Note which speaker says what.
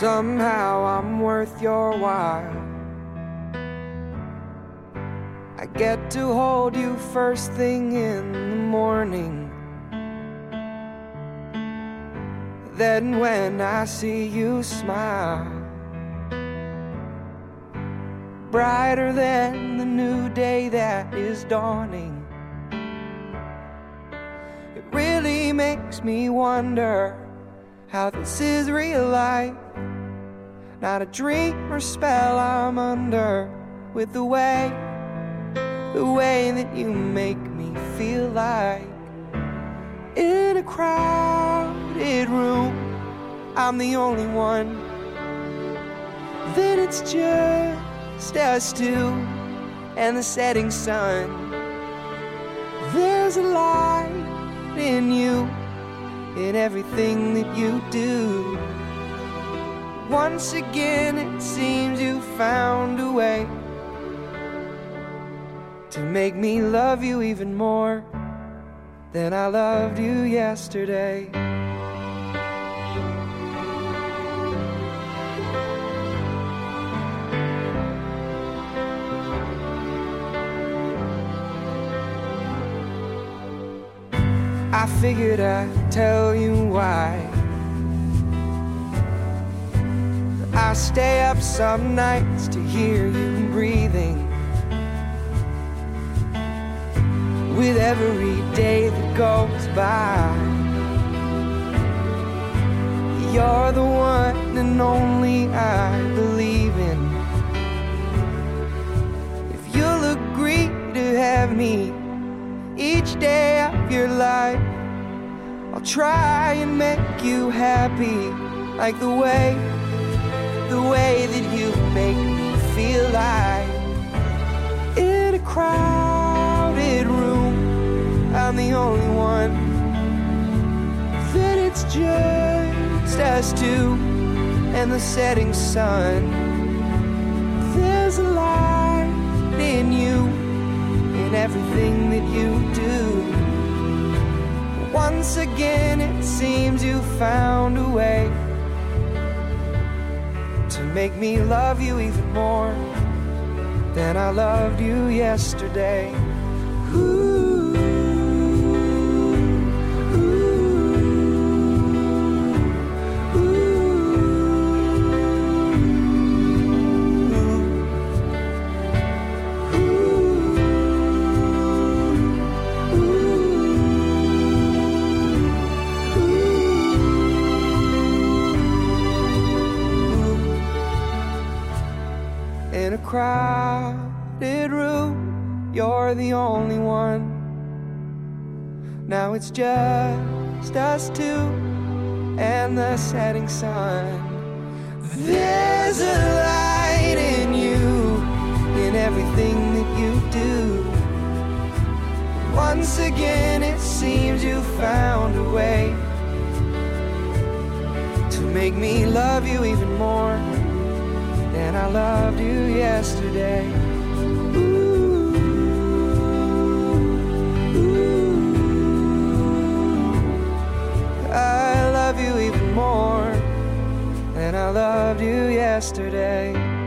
Speaker 1: Somehow I'm worth your while. I get to hold you first thing in the morning. Then when I see you smile, brighter than the new day that is dawning, it really makes me wonder how this is real life, not a dream or spell I'm under. With the way that you make me feel like in a crowded room, I'm the only one. Then it's just us two and the setting sun. There's a light in you, in everything that you do. Once again it seems you found a way to make me love you even more than I loved you yesterday. I figured I'd tell you why I stay up some nights to hear you breathing. With every day that goes by, you're the one and only I believe in. If you'll agree to have me each day of your life, I'll try and make you happy, like the way that you make me feel like in a crowded room, I'm the only one. Then it's just us two and the setting sun. There's a light in you, in everything that you do. Once again it seems you found a way to make me love you even more than I loved you yesterday. Ooh, ooh, in a crowded room, you're the only one. Now it's just us two and the setting sun. There's a light in you, in everything that you do. Once again it seems you found a way to make me love you even more than I loved you yesterday. Ooh, ooh, I love you even more than I loved you yesterday.